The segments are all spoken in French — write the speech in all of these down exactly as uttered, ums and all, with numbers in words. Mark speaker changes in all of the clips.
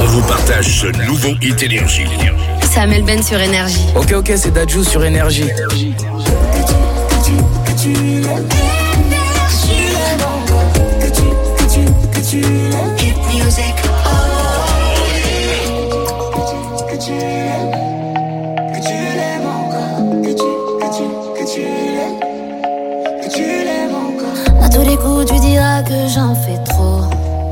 Speaker 1: vous partage ce nouveau hit Énergie.
Speaker 2: C'est Amel Ben sur Énergie.
Speaker 3: Ok, ok, c'est Dadju sur Énergie.
Speaker 4: Énergie. Que tu l'aimes. Que tu, que tu, que tu l'aimes. Hit music. Que tu l'aimes. Que tu l'aimes encore. Que tu, que tu, que tu l'aimes. Que tu l'aimes encore.
Speaker 5: À tous les coups, tu diras que j'en fais trop.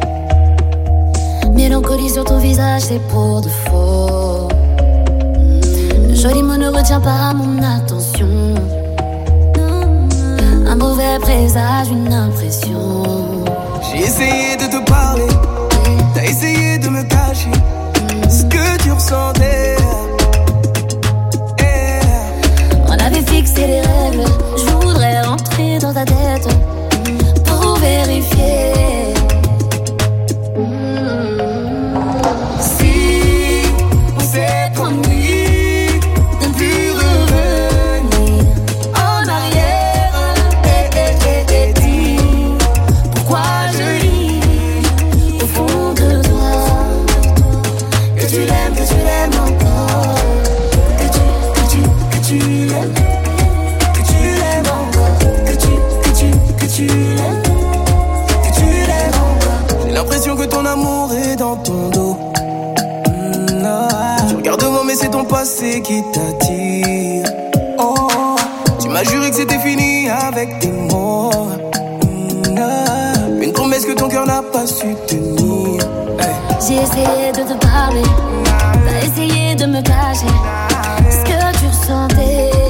Speaker 5: Mélancolie sur ton visage, c'est pour de faux. Le joli mot ne retient pas mon attention. Un mauvais présage, une impression.
Speaker 6: J'ai essayé de te parler, t'as essayé de me cacher ce que tu ressentais.
Speaker 5: On avait fixé les règles, je voudrais rentrer dans ta tête pour vérifier.
Speaker 6: Que ton amour est dans ton dos. Mmh, ah. Tu regardes devant mais c'est ton passé qui t'attire. Oh, tu m'as juré que c'était fini avec tes mots. Mmh, ah. Une promesse que ton cœur n'a pas su tenir. Hey.
Speaker 5: J'ai essayé de te parler, t'as essayé de me cacher ce que tu ressentais.